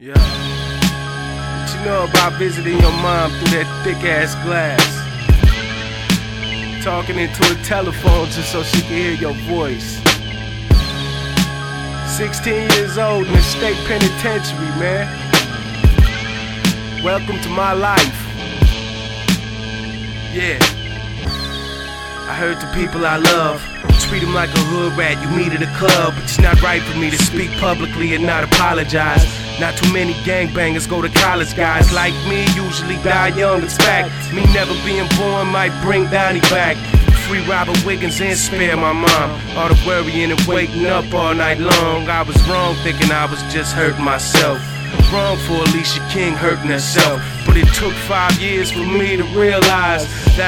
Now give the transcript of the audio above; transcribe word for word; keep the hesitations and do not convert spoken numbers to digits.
Yeah. What you know about visiting your mom through that thick ass glass? Talking into a telephone just so she can hear your voice. sixteen years old in a state penitentiary, man. Welcome to my life. Yeah. I heard the people I love treat them like a hood rat you meet at a club, but it's not right for me to speak publicly and not apologize. Not too many gangbangers go to college, guys like me usually die young, it's fact. Me never being born might bring Donnie back. Free Robert Wiggins and spare my mom. All the worrying and waiting up all night long. I was wrong thinking I was just hurting myself. Wrong for Alicia King hurting herself. But it took five years for me to realize that